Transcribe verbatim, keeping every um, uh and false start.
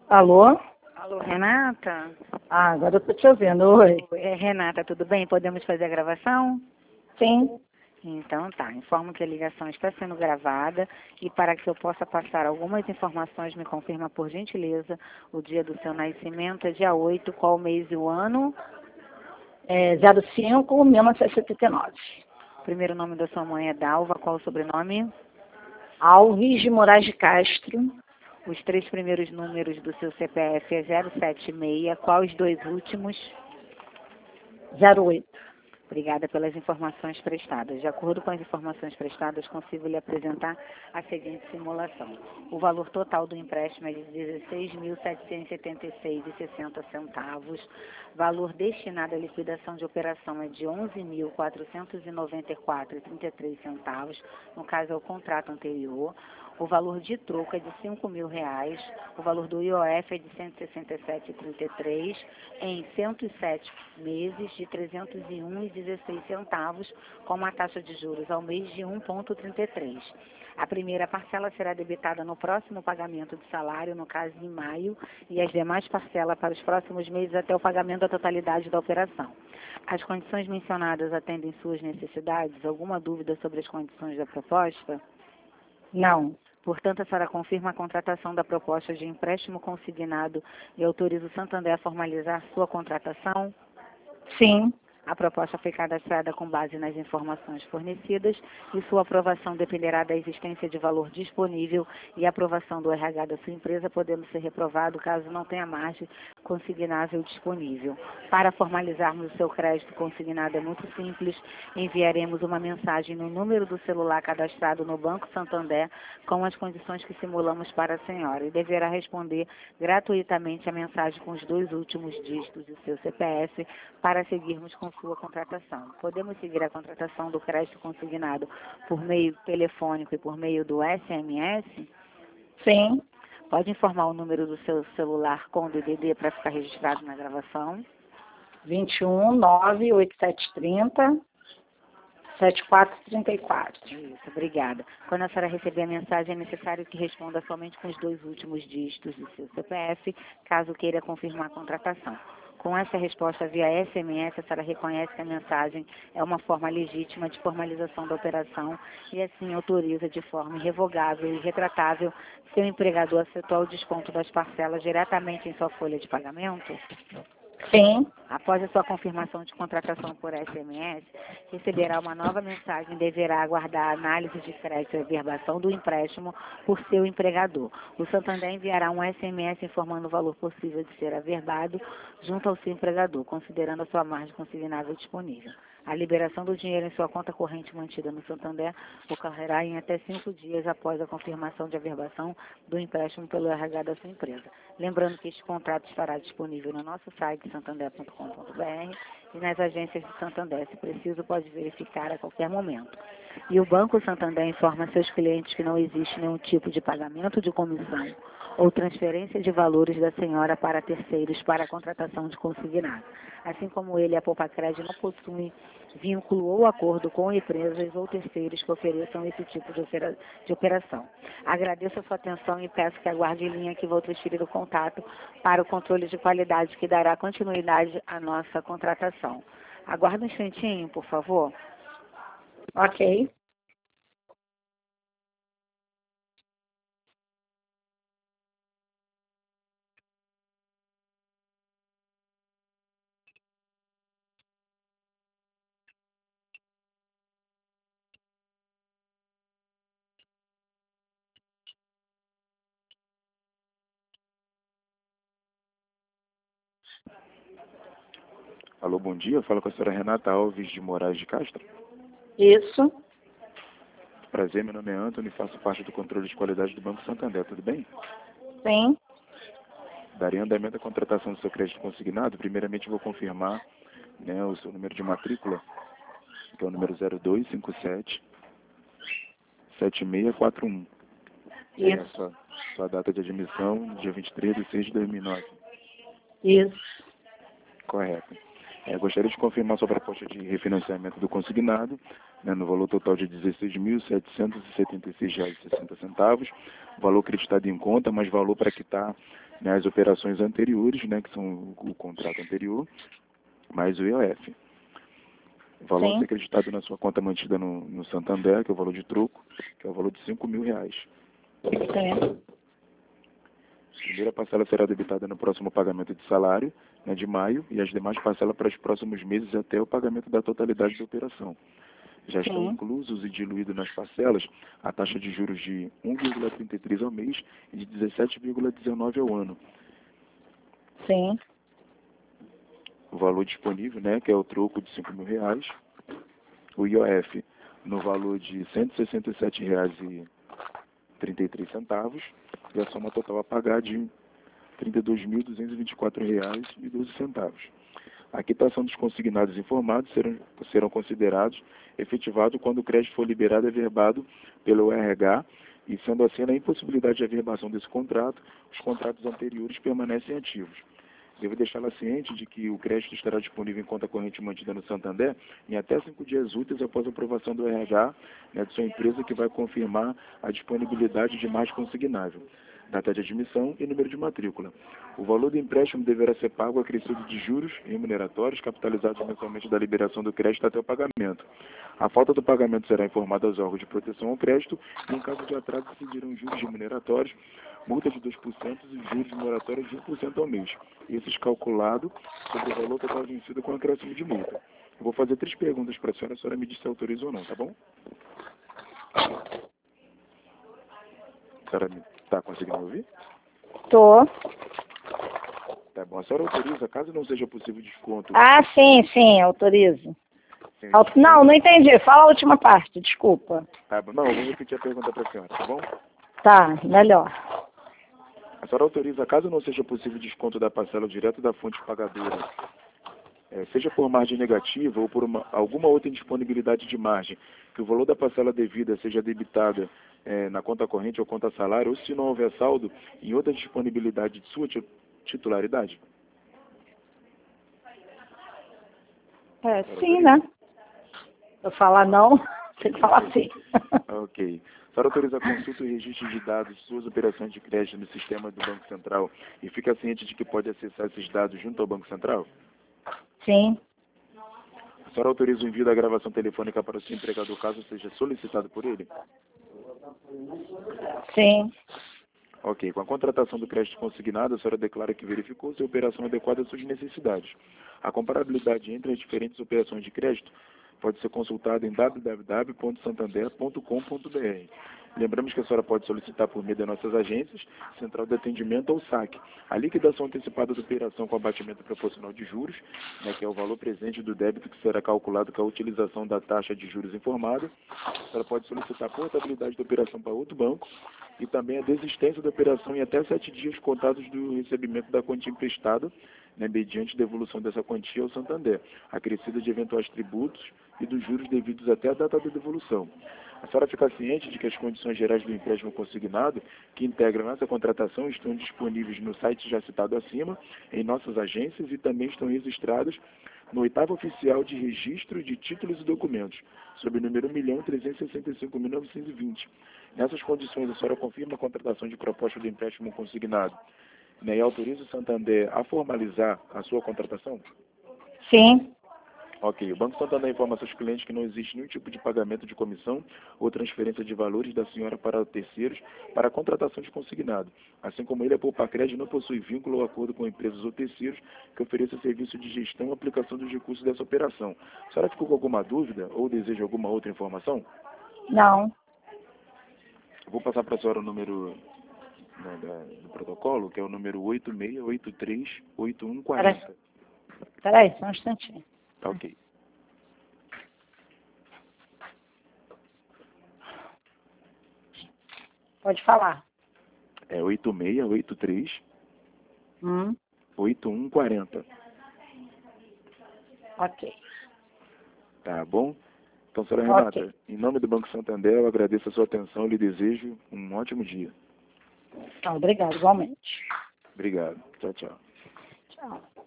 Alô? Alô, Renata? Ah, agora eu tô te ouvindo. Oi. É, Renata, tudo bem? Podemos fazer a gravação? Sim. Então tá, informo que a ligação está sendo gravada e para que eu possa passar algumas informações, me confirma por gentileza o dia do seu nascimento, é dia oito, qual o mês e o ano? É zero cinco, mil novecentos e setenta e nove. O primeiro nome da sua mãe é Dalva, qual o sobrenome? Alves de Moraes de Castro. Os três primeiros números do seu C P F é zero sete seis, qual os dois últimos? zero oito. Obrigada pelas informações prestadas. De acordo com as informações prestadas, consigo lhe apresentar a seguinte simulação. O valor total do empréstimo é de dezesseis mil setecentos e setenta e seis reais e sessenta centavos. Valor destinado à liquidação de operação é de onze mil quatrocentos e noventa e quatro reais e trinta e três centavos. No caso, é o contrato anterior. O valor de troco é de cinco mil reais. O valor do I O F é de cento e sessenta e sete reais e trinta e três centavos em cento e sete meses de trezentos e um reais e dezesseis centavos, com uma taxa de juros ao mês de um vírgula trinta e três. A primeira parcela será debitada no próximo pagamento de salário, no caso em maio, e as demais parcelas para os próximos meses até o pagamento da totalidade da operação. As condições mencionadas atendem suas necessidades? Alguma dúvida sobre as condições da proposta? Não. Portanto, a senhora confirma a contratação da proposta de empréstimo consignado e autoriza o Santander a formalizar sua contratação? Sim. A proposta foi cadastrada com base nas informações fornecidas e sua aprovação dependerá da existência de valor disponível e aprovação do R H da sua empresa, podendo ser reprovado caso não tenha margem consignável disponível. Para formalizarmos o seu crédito consignado é muito simples, enviaremos uma mensagem no número do celular cadastrado no Banco Santander com as condições que simulamos para a senhora e deverá responder gratuitamente a mensagem com os dois últimos dígitos do seu C P F para seguirmos com sua contratação. Podemos seguir a contratação do crédito consignado por meio telefônico e por meio do S M S? Sim. Pode informar o número do seu celular com o D D D para ficar registrado na gravação? vinte e um, nove, oitenta e sete, trinta, setenta e quatro, trinta e quatro. Isso, obrigada. Quando a senhora receber a mensagem, é necessário que responda somente com os dois últimos dígitos do seu C P F, caso queira confirmar a contratação. Com essa resposta via S M S, a senhora reconhece que a mensagem é uma forma legítima de formalização da operação e assim autoriza de forma irrevogável e retratável seu empregador a efetuar o desconto das parcelas diretamente em sua folha de pagamento? Sim. Após a sua confirmação de contratação por S M S, receberá uma nova mensagem e deverá aguardar a análise de crédito e averbação do empréstimo por seu empregador. O Santander enviará um S M S informando o valor possível de ser averbado junto ao seu empregador, considerando a sua margem consignável disponível. A liberação do dinheiro em sua conta corrente mantida no Santander ocorrerá em até cinco dias após a confirmação de averbação do empréstimo pelo R H da sua empresa. Lembrando que este contrato estará disponível no nosso site santander ponto com ponto br e nas agências de Santander. Se preciso, pode verificar a qualquer momento. E o Banco Santander informa seus clientes que não existe nenhum tipo de pagamento de comissão ou transferência de valores da senhora para terceiros para a contratação de consignado. Assim como ele, a Poupacred não possui vínculo ou acordo com empresas ou terceiros que ofereçam esse tipo de, opera de operação. Agradeço a sua atenção e peço que aguarde em linha que vou transferir o contato para o controle de qualidade que dará continuidade à nossa contratação. Aguarde um instantinho, por favor. Ok. Alô, bom dia. Eu falo com a senhora Renata Alves de Moraes de Castro. Isso. Prazer, meu nome é Antônio e faço parte do controle de qualidade do Banco Santander. Tudo bem? Sim. Daria andamento à contratação do seu crédito consignado. Primeiramente, vou confirmar, né, o seu número de matrícula, que é o número zero dois cinco sete, sete seis quatro um. E a Isso. sua, sua data de admissão, dia vinte e três de seis de dois mil e nove. Isso. Correto. É, gostaria de confirmar sua proposta de refinanciamento do consignado, né, no valor total de dezesseis mil setecentos e setenta e seis reais e sessenta centavos, valor creditado em conta, mas valor para quitar né, as operações anteriores, né, que são o, o contrato anterior, mais o I O F. O valor a ser acreditado na sua conta mantida no, no Santander, que é o valor de troco, que é o valor de cinco mil reais. Sim. A primeira parcela será debitada no próximo pagamento de salário, né, de maio, e as demais parcelas para os próximos meses até o pagamento da totalidade da operação. Já estão Sim. inclusos e diluídos nas parcelas a taxa de juros de um vírgula trinta e três ao mês e de dezessete vírgula dezenove ao ano. Sim. O valor disponível, né, que é o troco de cinco mil reais, o I O F no valor de cento e sessenta e sete reais e trinta e três centavos e a soma total a pagar de trinta e dois mil duzentos e vinte e quatro reais e doze centavos. A quitação dos consignados informados serão, serão considerados efetivados quando o crédito for liberado e averbado pelo R H e, sendo assim, na impossibilidade de averbação desse contrato, os contratos anteriores permanecem ativos. Devo deixá-la ciente de que o crédito estará disponível em conta corrente mantida no Santander em até cinco dias úteis após a aprovação do R H, né, de sua empresa, que vai confirmar a disponibilidade de margem consignável, data de admissão e número de matrícula. O valor do empréstimo deverá ser pago acrescido de juros remuneratórios capitalizados mensalmente da liberação do crédito até o pagamento. A falta do pagamento será informada aos órgãos de proteção ao crédito e, em caso de atraso, incidirão juros remuneratórios, multa de dois por cento e juros moratórios de um por cento ao mês. Esses calculados sobre o valor total vencido com acréscimo de multa. Eu vou fazer três perguntas para a senhora, a senhora me diz se autoriza ou não, tá bom? A senhora está conseguindo ouvir? Tô. Tá bom. A senhora autoriza, caso não seja possível desconto... Ah, sim, sim, autorizo. Sim, Au- Não, não entendi. Fala a última parte, desculpa. Tá bom. Não, eu vou repetir a pergunta para a senhora, tá bom? Tá, melhor. A senhora autoriza, caso não seja possível desconto da parcela direto da fonte pagadora, é, seja por margem negativa ou por uma, alguma outra indisponibilidade de margem, que o valor da parcela devida seja debitada é, na conta corrente ou conta salário, ou se não houver saldo, em outra disponibilidade de sua ti- titularidade? É, sim, né? Se eu falar não, tem que falar sim. Ok. A senhora autoriza a consulta e registro de dados de suas operações de crédito no sistema do Banco Central e fica ciente de que pode acessar esses dados junto ao Banco Central? Sim, A senhora autoriza o envio da gravação telefônica para o seu empregador caso seja solicitado por ele? sim, Ok. Com a contratação do crédito consignado, a senhora declara que verificou se a operação é adequada às suas necessidades. A comparabilidade entre as diferentes operações de crédito pode ser consultada em w w w ponto santander ponto com ponto b r. Lembramos que a senhora pode solicitar por meio das nossas agências, Central de Atendimento ou saque, a liquidação antecipada da operação com abatimento proporcional de juros, né, que é o valor presente do débito que será calculado com a utilização da taxa de juros informada. A senhora pode solicitar a portabilidade da operação para outro banco e também a desistência da operação em até sete dias contados do recebimento da quantia emprestada, né, mediante devolução dessa quantia ao Santander, acrescida de eventuais tributos e dos juros devidos até a data da devolução. A senhora fica ciente de que as condições gerais do empréstimo consignado, que integram essa contratação, estão disponíveis no site já citado acima, em nossas agências e também estão registradas no oitavo oficial de registro de títulos e documentos, sob o número um milhão trezentos e sessenta e cinco mil novecentos e vinte. Nessas condições, a senhora confirma a contratação de proposta de empréstimo consignado, né, e autoriza o Santander a formalizar a sua contratação? sim. Ok. O Banco Santander informa a seus clientes que não existe nenhum tipo de pagamento de comissão ou transferência de valores da senhora para terceiros para a contratação de consignado. Assim como ele, a Poupacred não possui vínculo ou acordo com empresas ou terceiros que ofereçam serviço de gestão e aplicação dos recursos dessa operação. A senhora ficou com alguma dúvida ou deseja alguma outra informação? Não. Eu vou passar para a senhora o número, né, da, do protocolo, que é o número oito seis oito três oito um quatro zero. Peraí, só um instantinho. Tá ok. Pode falar. É oito seis oito três Hum, oito um quatro zero. ok. Tá bom? Então, senhora Renata, Ok. em nome do Banco Santander, eu agradeço a sua atenção e lhe desejo um ótimo dia. Tá, obrigado, igualmente. Obrigado. Tchau, tchau. Tchau.